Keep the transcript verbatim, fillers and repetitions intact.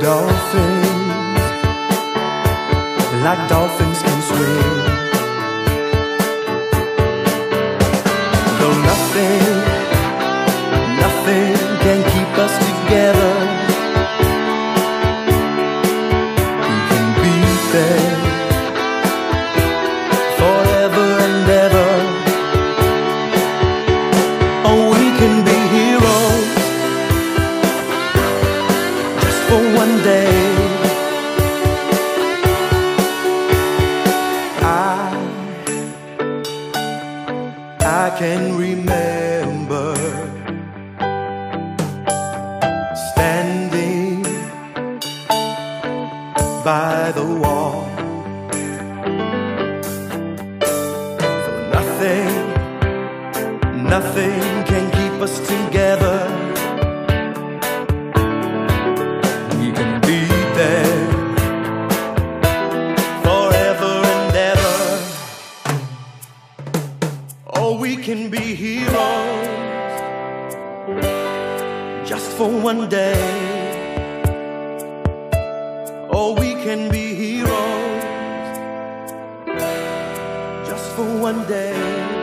dolphins, like dolphins can swim. Though nothing, nothing can keep us together, we can be there forever and ever. Oh, we can be heroes just for one day. I, I can remember standing by the wall. Though nothing, nothing can keep us together, we can be there forever and ever. Oh, we can be heroes just for one day. Oh, we can be heroes just for one day.